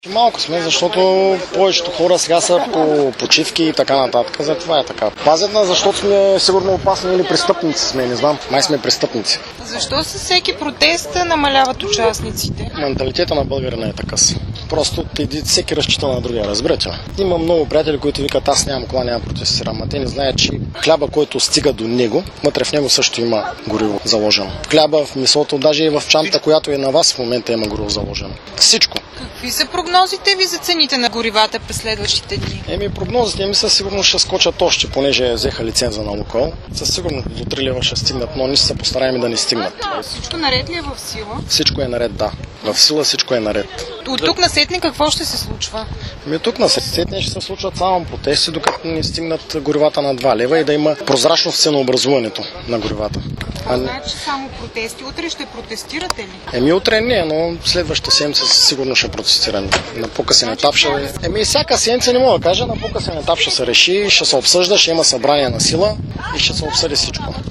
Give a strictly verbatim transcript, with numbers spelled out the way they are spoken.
Малко сме, защото повечето хора сега са по почивки и така нататък. Затова е така. Пазят нас, защото сме сигурно опасни или престъпници сме, не знам. Май сме престъпници. Защо с всеки протест намаляват участниците? Менталитета на българина е така. Просто всеки разчита на другия, разбирате ли? Има много приятели, които викат, аз нямам кола, нямам протестирам. А те не знаят, че хляба, който стига до него, вътре в него също има гориво заложено. В хляба, в месото, даже и в чанта, която е на вас в момента има гориво заложено. Всичко. Какви са прогнозите ви за цените на горивата през следващите дни? Еми, прогнозите ми със сигурност ще скочат още, понеже взеха лиценза на Лукойл. Със сигурност до три лева ще стигнат, но ние се постараем да не стигнат. Всичко наред ли е в сила? Всичко е наред, да. В сила всичко е наред. От тук насетне какво ще се случва? Ами тук насетне ще се случват само протести, докато не стигнат горивата на два лева и да има прозрачност в ценообразуването на горивата. А значи само протести. Утре ще протестирате ли? Еми утре не, но следващата седмица сигурно ще протестираме. На по-късен етап ще... Еми всяка седмица не мога да кажа, на по-късен етап ще се реши, ще се обсъжда, ще има събрание на сила и ще се обсъди всичко.